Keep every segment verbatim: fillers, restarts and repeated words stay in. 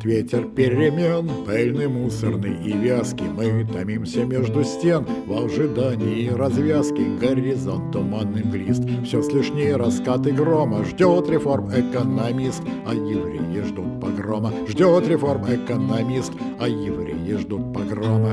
ветер перемен, пыльный, мусорный и вязкий. Мы томимся между стен в ожидании развязки. Горизонт туманный мглист, все слышнее раскаты грома. Ждет реформ экономист, а евреи ждут погрома. Ждет реформ экономист, а евреи ждут погрома.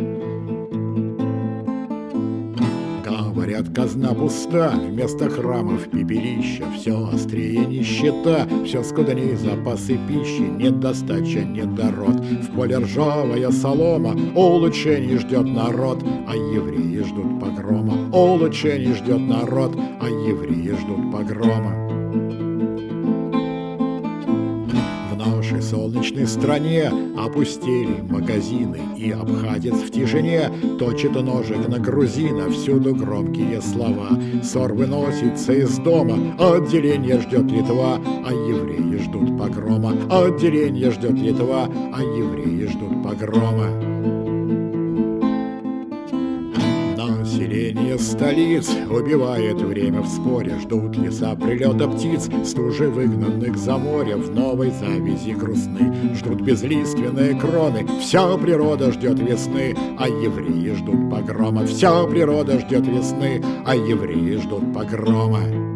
Говорят, казна пуста, вместо храмов пепелища. Все острее нищета, все скудней запасы пищи. Недостача, недород, в поле ржавая солома. Улучшений ждет народ, а евреи ждут погрома. Улучшений ждет народ, а евреи ждут погрома. В нашей солнечной стране опустели магазины, и обходец в тишине точит ножик на грузина. Всюду громкие слова, ссор выносится из дома. Отделение ждет Литва, а евреи ждут погрома. Отделение ждет Литва, а евреи ждут погрома. Население столиц убивает время в споре. Ждут леса прилета птиц, стужи выгнанных за море. В новой завязи грустны ждут безлиственные кроны. Вся природа ждет весны, а евреи ждут погрома. Вся природа ждет весны, а евреи ждут погрома.